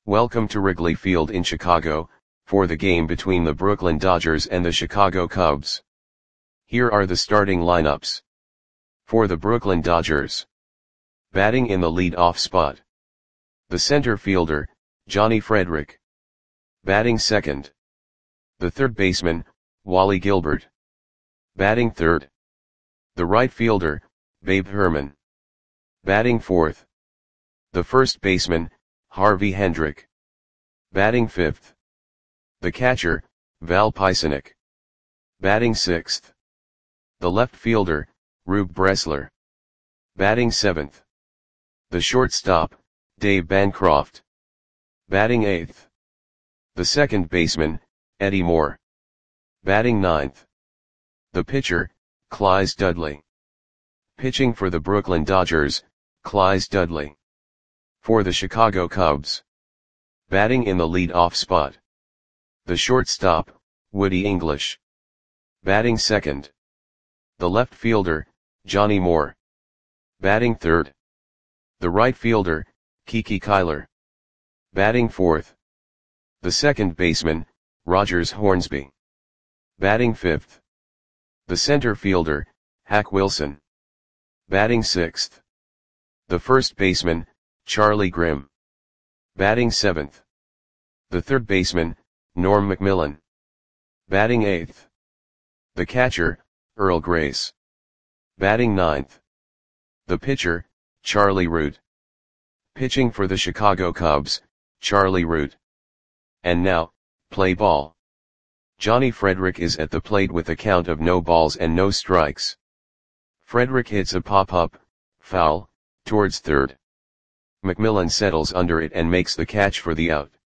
Welcome to Wrigley Field in Chicago, for the game between the Brooklyn Dodgers and the Chicago Cubs. Here are the starting lineups. For the Brooklyn Dodgers. Batting in the lead-off spot. The center fielder, Johnny Frederick. Batting second. The third baseman, Wally Gilbert. Batting third. The right fielder, Babe Herman. Batting fourth. The first baseman, Harvey Hendrick. Batting fifth. The catcher, Val Peisinek. Batting sixth. The left fielder, Rube Bressler. Batting seventh. The shortstop, Dave Bancroft. Batting eighth. The second baseman, Eddie Moore. Batting ninth. The pitcher, Clyse Dudley. Pitching for the Brooklyn Dodgers, Clyse Dudley. For the Chicago Cubs. Batting in the lead-off spot. The shortstop, Woody English. Batting second. The left fielder, Johnny Moore. Batting third. The right fielder, Kiki Kyler. Batting fourth. The second baseman, Rogers Hornsby. Batting fifth. The center fielder, Hack Wilson. Batting sixth. The first baseman, Charlie Grimm. Batting seventh. The third baseman, Norm McMillan. Batting eighth. The catcher, Earl Grace. Batting ninth. The pitcher, Charlie Root. Pitching for the Chicago Cubs, Charlie Root. And now, play ball. Johnny Frederick is at the plate with a count of no balls and no strikes. Frederick hits a pop-up, foul, towards third. McMillan settles under it and makes the catch for the out.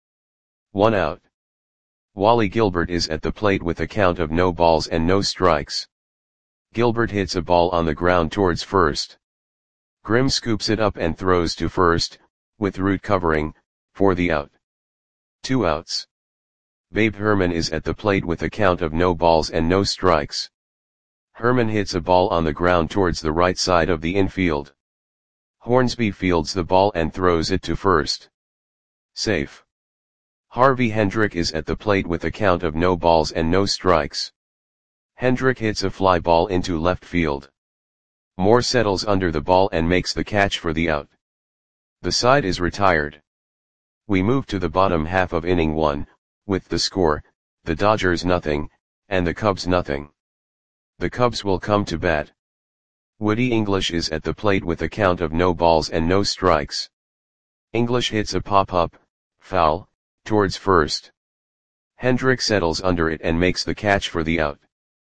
1 out. Wally Gilbert is at the plate with a count of no balls and no strikes. Gilbert hits a ball on the ground towards first. Grimm scoops it up and throws to first, with Root covering, for the out. 2 outs. Babe Herman is at the plate with a count of no balls and no strikes. Herman hits a ball on the ground towards the right side of the infield. Hornsby fields the ball and throws it to first. Safe. Harvey Hendrick is at the plate with a count of no balls and no strikes. Hendrick hits a fly ball into left field. Moore settles under the ball and makes the catch for the out. The side is retired. We move to the bottom half of inning 1, with the score, the Dodgers nothing, and the Cubs nothing. The Cubs will come to bat. Woody English is at the plate with a count of no balls and no strikes. English hits a pop-up, foul, towards first. Hendrick settles under it and makes the catch for the out.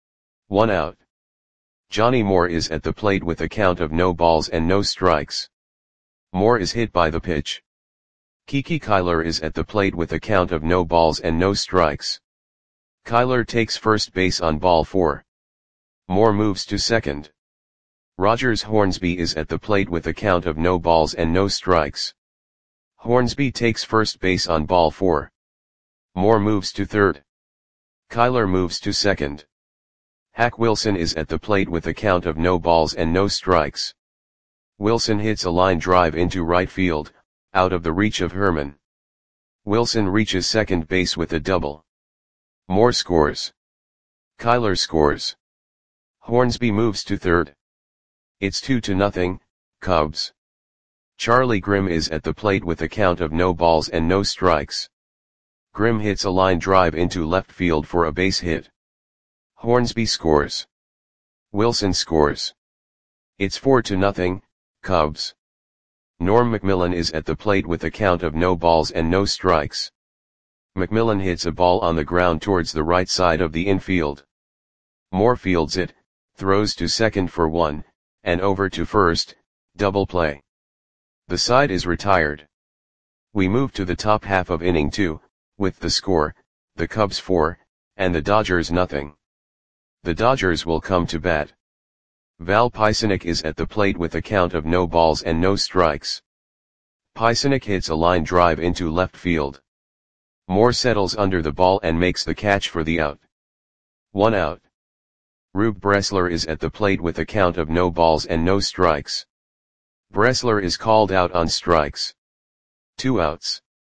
1 out. Johnny Moore is at the plate with a count of no balls and no strikes. Moore is hit by the pitch. Kiki Kyler is at the plate with a count of no balls and no strikes. Kyler takes first base on ball 4. Moore moves to second. Rogers Hornsby is at the plate with a count of no balls and no strikes. Hornsby takes first base on ball 4. Moore moves to third. Kyler moves to second. Hack Wilson is at the plate with a count of no balls and no strikes. Wilson hits a line drive into right field, out of the reach of Herman. Wilson reaches second base with a double. Moore scores. Kyler scores. Hornsby moves to third. It's 2-0, Cubs. Charlie Grimm is at the plate with a count of no balls and no strikes. Grimm hits a line drive into left field for a base hit. Hornsby scores. Wilson scores. It's 4-0, Cubs. Norm McMillan is at the plate with a count of no balls and no strikes. McMillan hits a ball on the ground towards the right side of the infield. Moore fields it, throws to second for 1, and over to first, double play. The side is retired. We move to the top half of inning 2, with the score, the Cubs 4, and the Dodgers nothing. The Dodgers will come to bat. Val Peisinek is at the plate with a count of no balls and no strikes. Peisinek hits a line drive into left field. Moore settles under the ball and makes the catch for the out. 1 out. Rube Bressler is at the plate with a count of no balls and no strikes. Bressler is called out on strikes. 2 outs.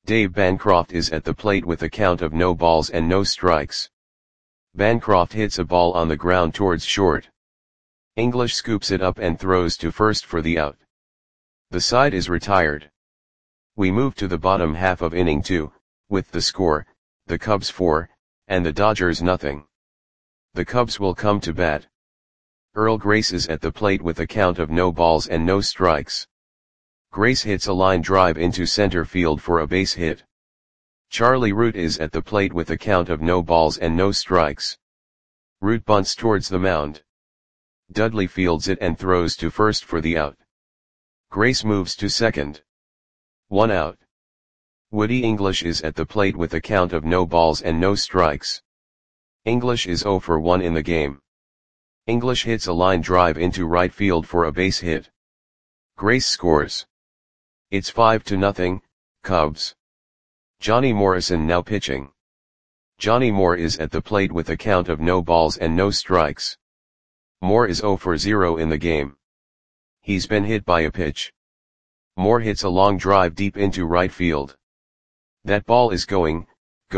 Dave Bancroft is at the plate with a count of no balls and no strikes. Bancroft hits a ball on the ground towards short. English scoops it up and throws to first for the out. The side is retired. We move to the bottom half of inning 2, with the score, the Cubs 4, and the Dodgers nothing. The Cubs will come to bat. Earl Grace is at the plate with a count of no balls and no strikes. Grace hits a line drive into center field for a base hit. Charlie Root is at the plate with a count of no balls and no strikes. Root bunts towards the mound. Dudley fields it and throws to first for the out. Grace moves to second. 1 out. Woody English is at the plate with a count of no balls and no strikes. English is 0 for 1 in the game. English hits a line drive into right field for a base hit. Grace scores. It's 5-0, Cubs. Johnny Morrison now pitching. Johnny Moore is at the plate with a count of no balls and no strikes. Moore is 0 for 0 in the game. He's been hit by a pitch. Moore hits a long drive deep into right field. That ball is gone.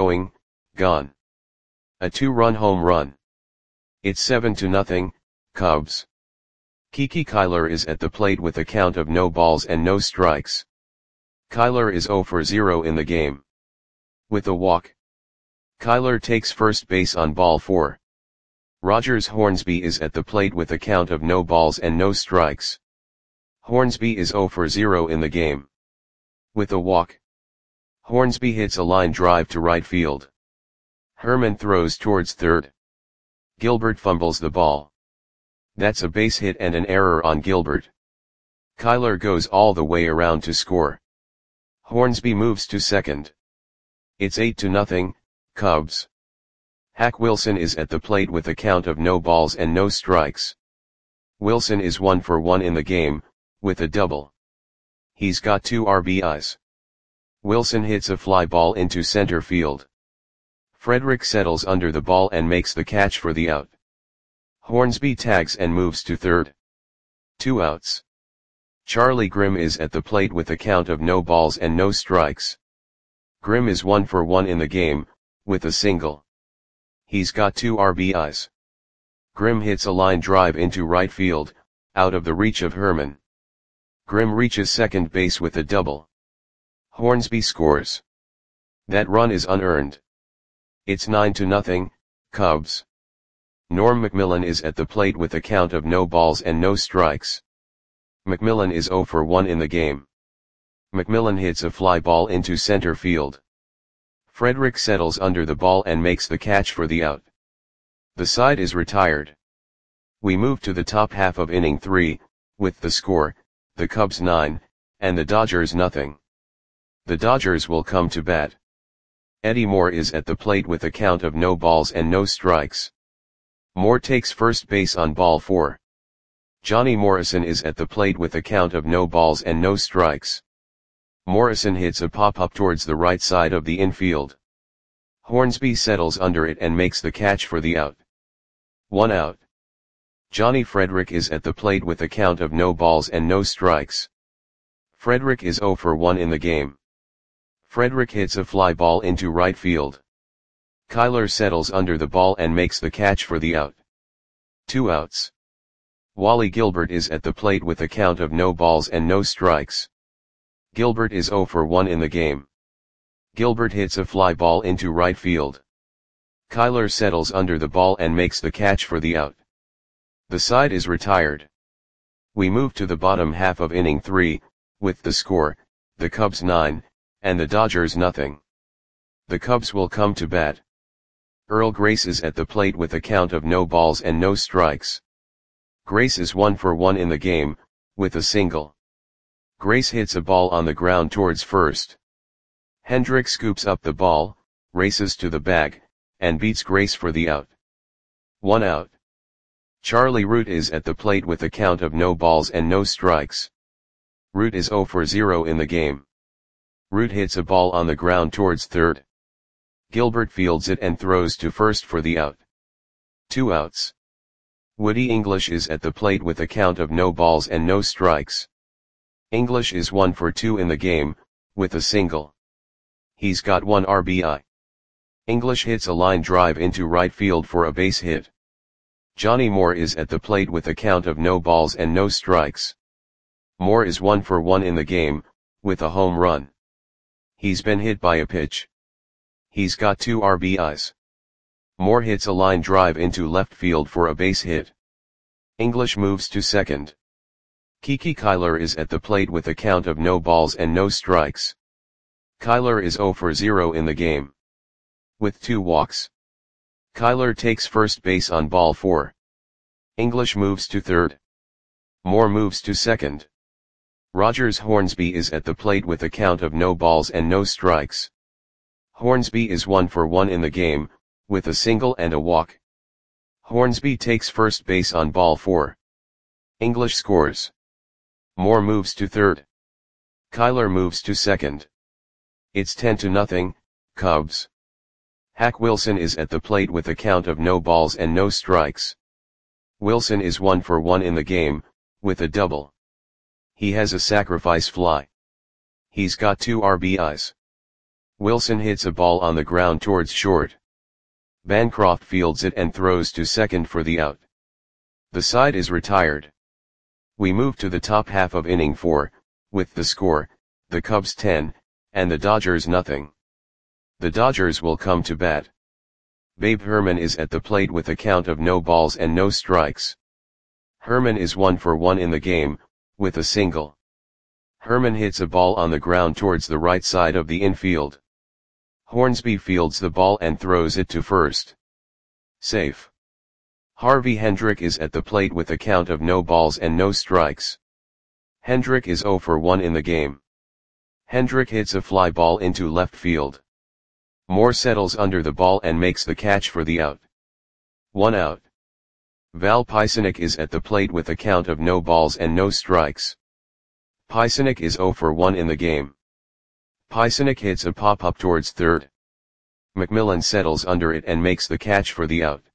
A 2-run home run. It's 7-0, Cubs. Kiki Kyler is at the plate with a count of no balls and no strikes. Kyler is 0 for 0 in the game. With a walk. Kyler takes first base on ball 4. Rogers Hornsby is at the plate with a count of no balls and no strikes. Hornsby is 0 for 0 in the game. With a walk. Hornsby hits a line drive to right field. Herman throws towards third. Gilbert fumbles the ball. That's a base hit and an error on Gilbert. Kyler goes all the way around to score. Hornsby moves to second. It's 8-0, Cubs. Hack Wilson is at the plate with a count of no balls and no strikes. Wilson is 1 for 1 in the game, with a double. He's got 2 RBIs. Wilson hits a fly ball into center field. Frederick settles under the ball and makes the catch for the out. Hornsby tags and moves to third. 2 outs. Charlie Grimm is at the plate with a count of no balls and no strikes. Grimm is 1 for 1 in the game, with a single. He's got 2 RBIs. Grimm hits a line drive into right field, out of the reach of Herman. Grimm reaches second base with a double. Hornsby scores. That run is unearned. It's 9-0, Cubs. Norm Macmillan is at the plate with a count of no balls and no strikes. Macmillan is 0 for 1 in the game. Macmillan hits a fly ball into center field. Frederick settles under the ball and makes the catch for the out. The side is retired. We move to the top half of inning 3, with the score, the Cubs 9, and the Dodgers nothing. The Dodgers will come to bat. Eddie Moore is at the plate with a count of no balls and no strikes. Moore takes first base on ball 4. Johnny Morrison is at the plate with a count of no balls and no strikes. Morrison hits a pop-up towards the right side of the infield. Hornsby settles under it and makes the catch for the out. 1 out. Johnny Frederick is at the plate with a count of no balls and no strikes. Frederick is 0 for 1 in the game. Frederick hits a fly ball into right field. Kyler settles under the ball and makes the catch for the out. 2 outs. Wally Gilbert is at the plate with a count of no balls and no strikes. Gilbert is 0 for 1 in the game. Gilbert hits a fly ball into right field. Kyler settles under the ball and makes the catch for the out. The side is retired. We move to the bottom half of inning 3, with the score, the Cubs 9, and the Dodgers nothing. The Cubs will come to bat. Earl Grace is at the plate with a count of no balls and no strikes. Grace is 1 for 1 in the game, with a single. Grace hits a ball on the ground towards first. Hendrick scoops up the ball, races to the bag, and beats Grace for the out. 1 out. Charlie Root is at the plate with a count of no balls and no strikes. Root is 0 for 0 in the game. Root hits a ball on the ground towards third. Gilbert fields it and throws to first for the out. 2 outs. Woody English is at the plate with a count of no balls and no strikes. English is 1 for 2 in the game, with a single. He's got 1 RBI. English hits a line drive into right field for a base hit. Johnny Moore is at the plate with a count of no balls and no strikes. Moore is 1 for 1 in the game, with a home run. He's been hit by a pitch. He's got 2 RBIs. Moore hits a line drive into left field for a base hit. English moves to second. Kiki Kyler is at the plate with a count of no balls and no strikes. Kyler is 0 for 0 in the game, with 2 walks. Kyler takes first base on ball 4. English moves to third. Moore moves to second. Rogers Hornsby is at the plate with a count of no balls and no strikes. Hornsby is 1 for 1 in the game, with a single and a walk. Hornsby takes first base on ball 4. English scores. Moore moves to third. Kyler moves to second. It's 10-0, Cubs. Hack Wilson is at the plate with a count of no balls and no strikes. Wilson is 1 for 1 in the game, with a double. He has a sacrifice fly. He's got 2 RBIs. Wilson hits a ball on the ground towards short. Bancroft fields it and throws to second for the out. The side is retired. We move to the top half of inning 4, with the score, the Cubs 10, and the Dodgers nothing. The Dodgers will come to bat. Babe Herman is at the plate with a count of no balls and no strikes. Herman is 1 for 1 in the game, with a single. Herman hits a ball on the ground towards the right side of the infield. Hornsby fields the ball and throws it to first. Safe. Harvey Hendrick is at the plate with a count of no balls and no strikes. Hendrick is 0 for 1 in the game. Hendrick hits a fly ball into left field. Moore settles under the ball and makes the catch for the out. 1 out. Val Pisanic is at the plate with a count of no balls and no strikes. Pisanic is 0 for 1 in the game. Pisanic hits a pop-up towards third. McMillan settles under it and makes the catch for the out.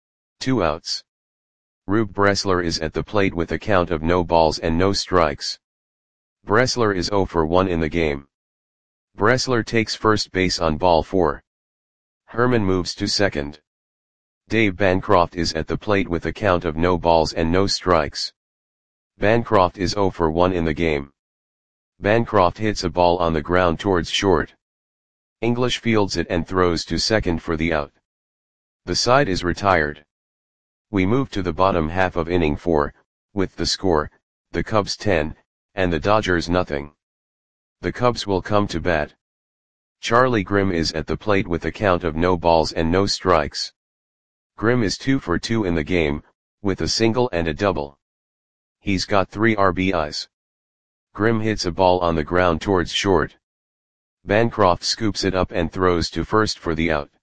2 outs. Rube Bressler is at the plate with a count of no balls and no strikes. Bressler is 0 for 1 in the game. Bressler takes first base on ball 4. Herman moves to second. Dave Bancroft is at the plate with a count of no balls and no strikes. Bancroft is 0 for 1 in the game. Bancroft hits a ball on the ground towards short. English fields it and throws to second for the out. The side is retired. We move to the bottom half of inning 4, with the score, the Cubs 10, and the Dodgers nothing. The Cubs will come to bat. Charlie Grimm is at the plate with a count of no balls and no strikes. Grimm is 2 for 2 in the game, with a single and a double. He's got 3 RBIs. Grimm hits a ball on the ground towards short. Bancroft scoops it up and throws to first for the out.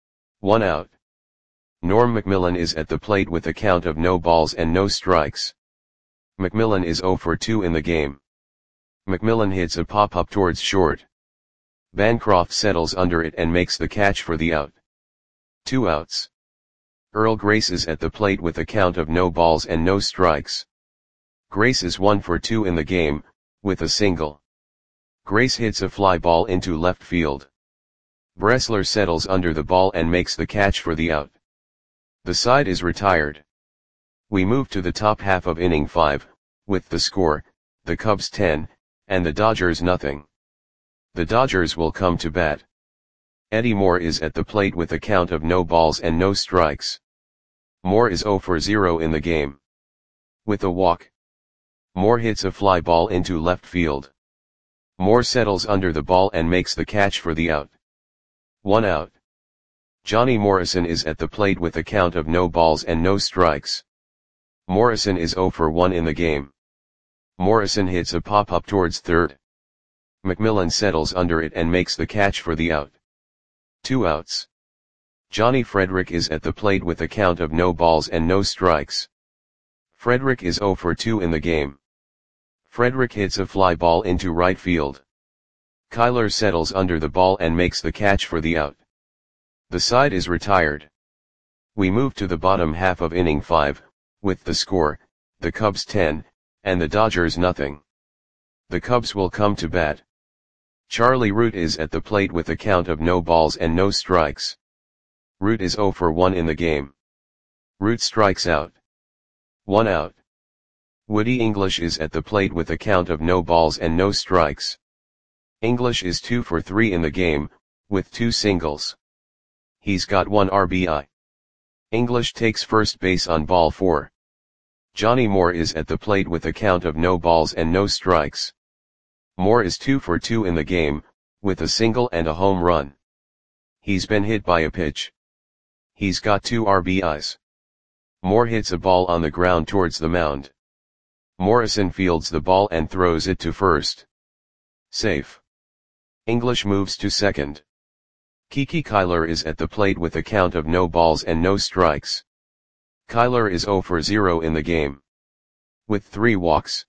1 out. Norm McMillan is at the plate with a count of no balls and no strikes. McMillan is 0 for 2 in the game. McMillan hits a pop-up towards short. Bancroft settles under it and makes the catch for the out. 2 outs. Earl Grace is at the plate with a count of no balls and no strikes. Grace is 1 for 2 in the game, with a single. Grace hits a fly ball into left field. Bressler settles under the ball and makes the catch for the out. The side is retired. We move to the top half of inning 5, with the score, the Cubs 10, and the Dodgers nothing. The Dodgers will come to bat. Eddie Moore is at the plate with a count of no balls and no strikes. Moore is 0 for 0 in the game. With a walk. Moore hits a fly ball into left field. Moore settles under the ball and makes the catch for the out. 1 out. Johnny Morrison is at the plate with a count of no balls and no strikes. Morrison is 0 for 1 in the game. Morrison hits a pop-up towards third. McMillan settles under it and makes the catch for the out. 2 outs. Johnny Frederick is at the plate with a count of no balls and no strikes. Frederick is 0 for 2 in the game. Frederick hits a fly ball into right field. Kyler settles under the ball and makes the catch for the out. The side is retired. We move to the bottom half of inning 5, with the score, the Cubs 10, and the Dodgers nothing. The Cubs will come to bat. Charlie Root is at the plate with a count of no balls and no strikes. Root is 0 for 1 in the game. Root strikes out. 1 out. Woody English is at the plate with a count of no balls and no strikes. English is 2 for 3 in the game, with 2 singles. He's got 1 RBI. English takes first base on ball 4. Johnny Moore is at the plate with a count of no balls and no strikes. Moore is 2 for 2 in the game, with a single and a home run. He's been hit by a pitch. He's got 2 RBIs. Moore hits a ball on the ground towards the mound. Morrison fields the ball and throws it to first. Safe. English moves to second. Kiki Kyler is at the plate with a count of no balls and no strikes. Kyler is 0 for 0 in the game. With 3 walks.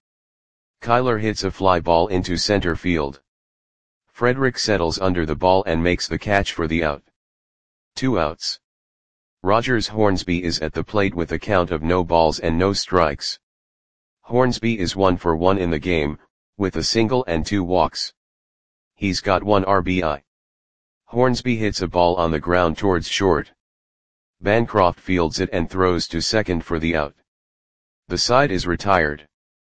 Kyler hits a fly ball into center field. Frederick settles under the ball and makes the catch for the out. 2 outs. Rogers Hornsby is at the plate with a count of no balls and no strikes. Hornsby is 1 for 1 in the game, with a single and 2 walks. He's got 1 RBI. Hornsby hits a ball on the ground towards short. Bancroft fields it and throws to second for the out. The side is retired.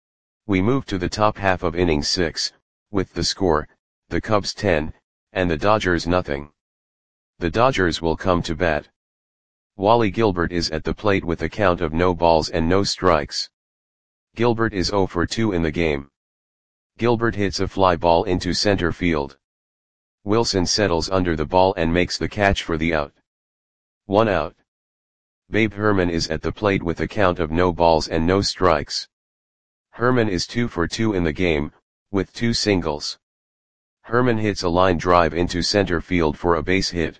We move to the top half of inning 6, with the score, the Cubs 10, and the Dodgers nothing. The Dodgers will come to bat. Wally Gilbert is at the plate with a count of no balls and no strikes. Gilbert is 0 for 2 in the game. Gilbert hits a fly ball into center field. Wilson settles under the ball and makes the catch for the out. 1 out. Babe Herman is at the plate with a count of no balls and no strikes. Herman is 2 for 2 in the game, with 2 singles. Herman hits a line drive into center field for a base hit.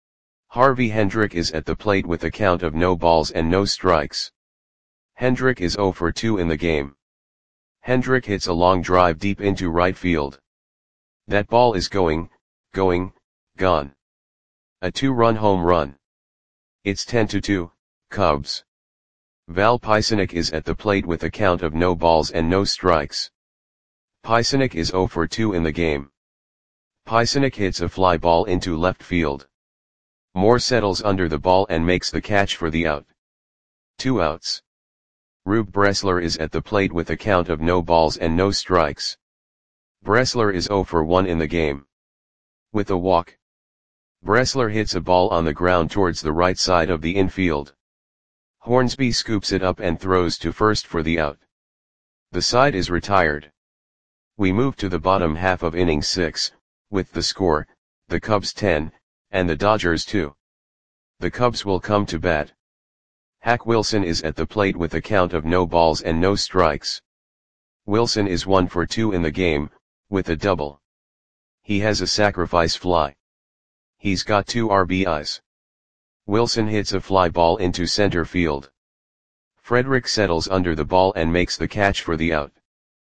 Harvey Hendrick is at the plate with a count of no balls and no strikes. Hendrick is 0 for 2 in the game. Hendrick hits a long drive deep into right field. That ball is gone. A 2-run home run. It's 10-2, Cubs. Val Pisanic is at the plate with a count of no balls and no strikes. Pisanic is 0 for 2 in the game. Pisanic hits a fly ball into left field. Moore settles under the ball and makes the catch for the out. 2 outs. Rube Bressler is at the plate with a count of no balls and no strikes. Bressler is 0 for 1 in the game. With a walk. Bressler hits a ball on the ground towards the right side of the infield. Hornsby scoops it up and throws to first for the out. The side is retired. We move to the bottom half of inning 6, with the score, the Cubs 10, and the Dodgers 2. The Cubs will come to bat. Hack Wilson is at the plate with a count of no balls and no strikes. Wilson is 1 for 2 in the game, with a double. He has a sacrifice fly. He's got 2 RBIs. Wilson hits a fly ball into center field. Frederick settles under the ball and makes the catch for the out.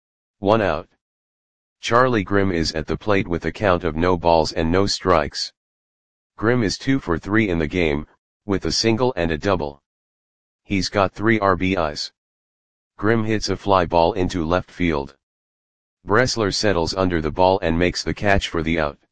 1 out. Charlie Grimm is at the plate with a count of no balls and no strikes. Grimm is 2 for 3 in the game, with a single and a double. He's got 3 RBIs. Grimm hits a fly ball into left field. Bressler settles under the ball and makes the catch for the out.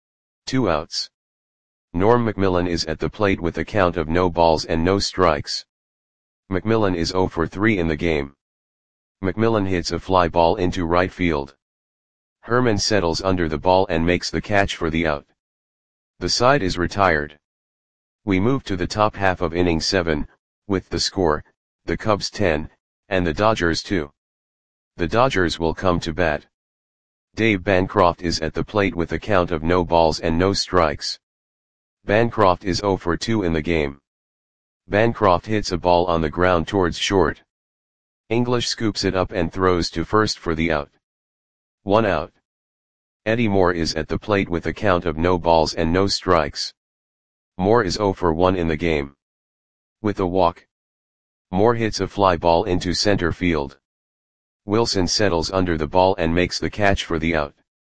2 outs. Norm McMillan is at the plate with a count of no balls and no strikes. McMillan is 0 for 3 in the game. McMillan hits a fly ball into right field. Herman settles under the ball and makes the catch for the out. The side is retired. We move to the top half of inning 7, with the score, the Cubs 10, and the Dodgers 2. The Dodgers will come to bat. Dave Bancroft is at the plate with a count of no balls and no strikes. Bancroft is 0 for 2 in the game. Bancroft hits a ball on the ground towards short. English scoops it up and throws to first for the out. 1 out. Eddie Moore is at the plate with a count of no balls and no strikes. Moore is 0 for 1 in the game. With a walk. Moore hits a fly ball into center field. Wilson settles under the ball and makes the catch for the out.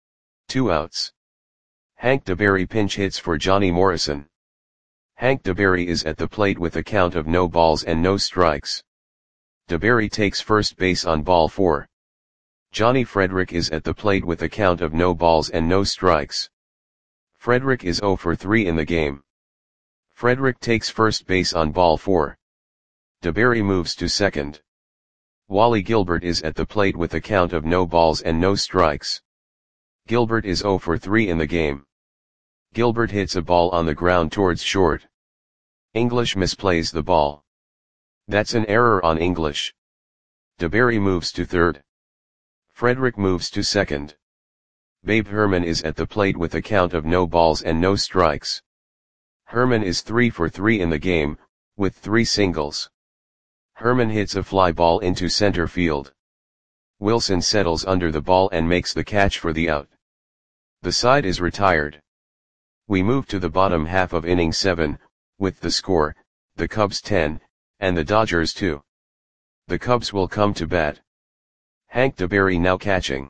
2 outs. Hank DeBerry pinch hits for Johnny Morrison. Hank DeBerry is at the plate with a count of no balls and no strikes. DeBerry takes first base on ball 4. Johnny Frederick is at the plate with a count of no balls and no strikes. Frederick is 0 for 3 in the game. Frederick takes first base on ball 4. DeBerry moves to second. Wally Gilbert is at the plate with a count of no balls and no strikes. Gilbert is 0 for 3 in the game. Gilbert hits a ball on the ground towards short. English misplays the ball. That's an error on English. DeBerry moves to third. Frederick moves to second. Babe Herman is at the plate with a count of no balls and no strikes. Herman is 3 for 3 in the game, with 3 singles. Herman hits a fly ball into center field. Wilson settles under the ball and makes the catch for the out. The side is retired. We move to the bottom half of inning 7, with the score, the Cubs 10, and the Dodgers 2. The Cubs will come to bat. Hank DeBerry now catching.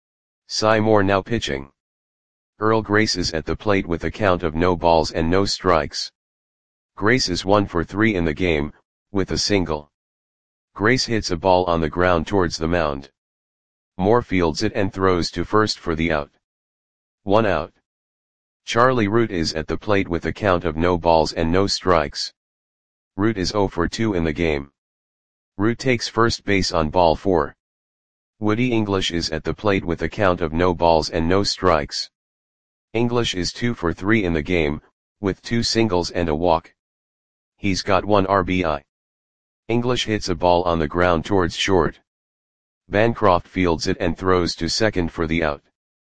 Cy Moore now pitching. Earl Grace is at the plate with a count of no balls and no strikes. Grace is 1 for 3 in the game, with a single. Grace hits a ball on the ground towards the mound. Moore fields it and throws to first for the out. 1 out. Charlie Root is at the plate with a count of no balls and no strikes. Root is 0 for 2 in the game. Root takes first base on ball 4. Woody English is at the plate with a count of no balls and no strikes. English is 2 for 3 in the game, with 2 singles and a walk. He's got 1 RBI. English hits a ball on the ground towards short. Bancroft fields it and throws to second for the out.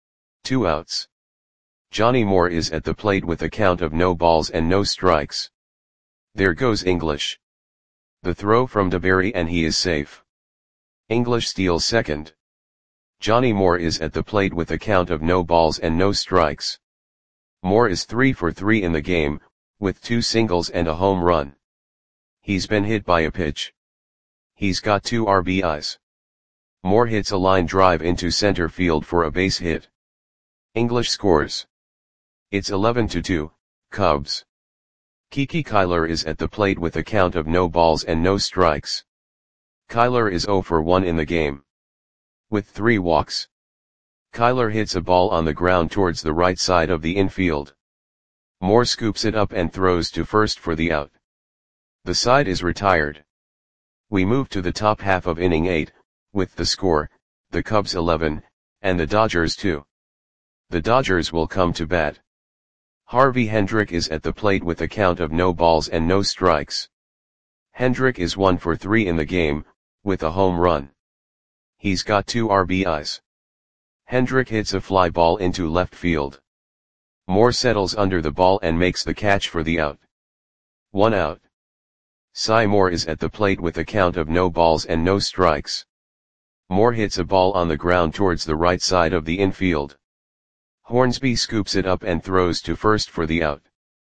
2 outs. Johnny Moore is at the plate with a count of no balls and no strikes. There goes English. The throw from DeBerry and he is safe. English steals second. Johnny Moore is at the plate with a count of no balls and no strikes. Moore is 3 for 3 in the game, with 2 singles and a home run. He's been hit by a pitch. He's got 2 RBIs. Moore hits a line drive into center field for a base hit. English scores. It's 11-2, Cubs. Kiki Kyler is at the plate with a count of no balls and no strikes. Kyler is 0 for 1 in the game. With 3 walks. Kyler hits a ball on the ground towards the right side of the infield. Moore scoops it up and throws to first for the out. The side is retired. We move to the top half of inning 8, with the score, the Cubs 11, and the Dodgers 2. The Dodgers will come to bat. Harvey Hendrick is at the plate with a count of no balls and no strikes. Hendrick is 1 for 3 in the game, with a home run. He's got 2 RBIs. Hendrick hits a fly ball into left field. Moore settles under the ball and makes the catch for the out. 1 out. Cy Moore is at the plate with a count of no balls and no strikes. Moore hits a ball on the ground towards the right side of the infield. Hornsby scoops it up and throws to first for the out.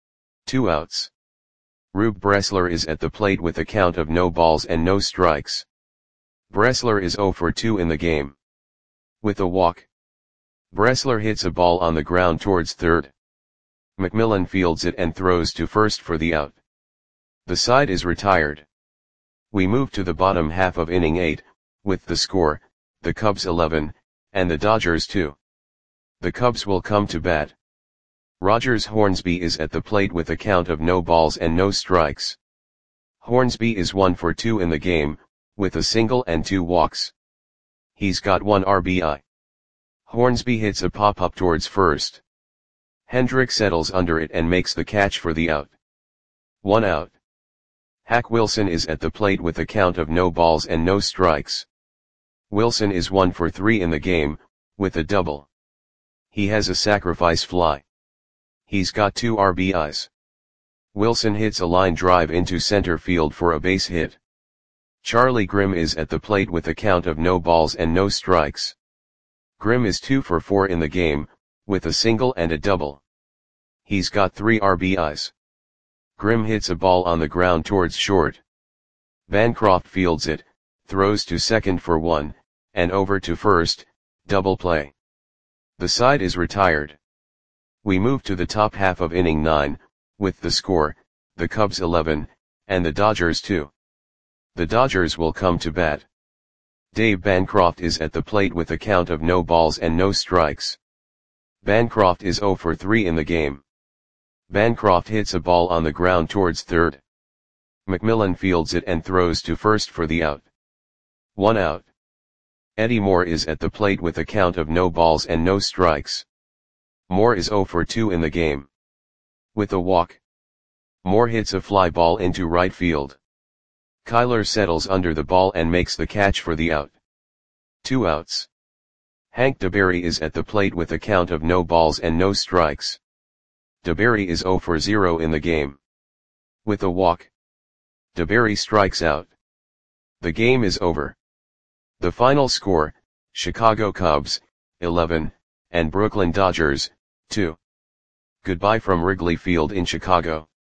2 outs. Rube Bressler is at the plate with a count of no balls and no strikes. Bressler is 0 for 2 in the game. With a walk. Bressler hits a ball on the ground towards third. McMillan fields it and throws to first for the out. The side is retired. We move to the bottom half of inning 8, with the score, the Cubs 11, and the Dodgers 2. The Cubs will come to bat. Rogers Hornsby is at the plate with a count of no balls and no strikes. Hornsby is 1 for 2 in the game, with a single and 2 walks. He's got 1 RBI. Hornsby hits a pop-up towards first. Hendrick settles under it and makes the catch for the out. 1 out. Hack Wilson is at the plate with a count of no balls and no strikes. Wilson is 1 for 3 in the game, with a double. He has a sacrifice fly. He's got 2 RBIs. Wilson hits a line drive into center field for a base hit. Charlie Grimm is at the plate with a count of no balls and no strikes. Grimm is 2 for 4 in the game, with a single and a double. He's got 3 RBIs. Grimm hits a ball on the ground towards short. Bancroft fields it, throws to second for 1, and over to first, double play. The side is retired. We move to the top half of inning 9, with the score, the Cubs 11, and the Dodgers 2. The Dodgers will come to bat. Dave Bancroft is at the plate with a count of no balls and no strikes. Bancroft is 0 for 3 in the game. Bancroft hits a ball on the ground towards third. McMillan fields it and throws to first for the out. 1 out. Eddie Moore is at the plate with a count of no balls and no strikes. Moore is 0 for 2 in the game. With a walk, Moore hits a fly ball into right field. Kyler settles under the ball and makes the catch for the out. 2 outs. Hank DeBerry is at the plate with a count of no balls and no strikes. DeBerry is 0 for 0 in the game. With a walk, DeBerry strikes out. The game is over. The final score, Chicago Cubs, 11, and Brooklyn Dodgers, 2. Goodbye from Wrigley Field in Chicago.